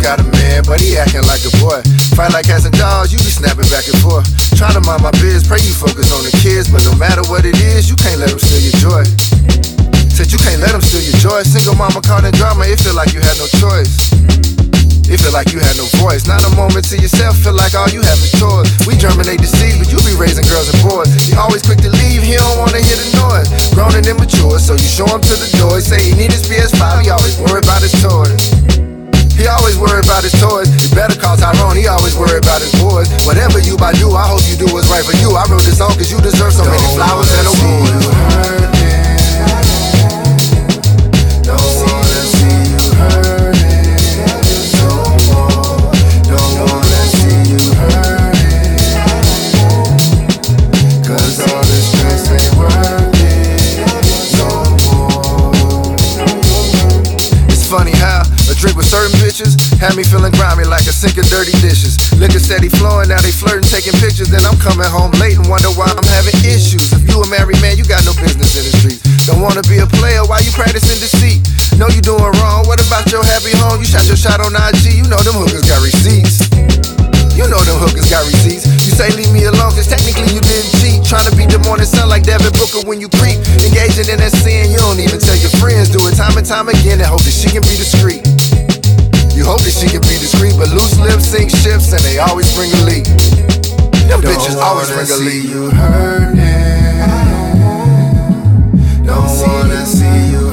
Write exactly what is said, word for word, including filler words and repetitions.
got a man, but he acting like a boy. Fight like cats and dogs, you be snapping back and forth. Try to mind my biz, pray you focus on the kids, but no matter what it is, you can't let them steal your joy. Said you can't let them steal your joy. Single mama caught in drama, it feel like you had no choice. It feel like you had no voice. Not a moment to yourself, feel like all you have is chores. We germinate the seed, but you be raising girls and boys. He always quick to leave, he don't wanna hear the noise. Grown and immature, so you show him to the door. Say he need his P S five, he always worried about his toys. He always worried about his toys. He better call Tyrone, he always worried about his boys. Whatever you by do, I hope you do what's right for you. I wrote this song cause you deserve so many flowers and awards. Funny how a drink with certain bitches had me feeling grimy like a sink of dirty dishes. Liquor steady flowing, now they flirting, taking pictures. Then I'm coming home late and wonder why I'm having issues. If you a married man, you got no business in the streets. Don't wanna be a player, why you practicing deceit? Know you doing wrong, what about your happy home? You shot your shot on I G, you know them hookers got receipts. You know them hookers got receipts. You say leave me alone, cause technically you didn't cheat. Trying to beat the morning sun like Devin Booker when you creep. Engaging in that sin, you don't even tell your friends. Do it time and time again and hope that she can be discreet. You hope that she can be discreet, but loose lips sink ships and they always bring a leak. Them don't bitches always bring a leak. Don't wanna see you hurting. Don't wanna see you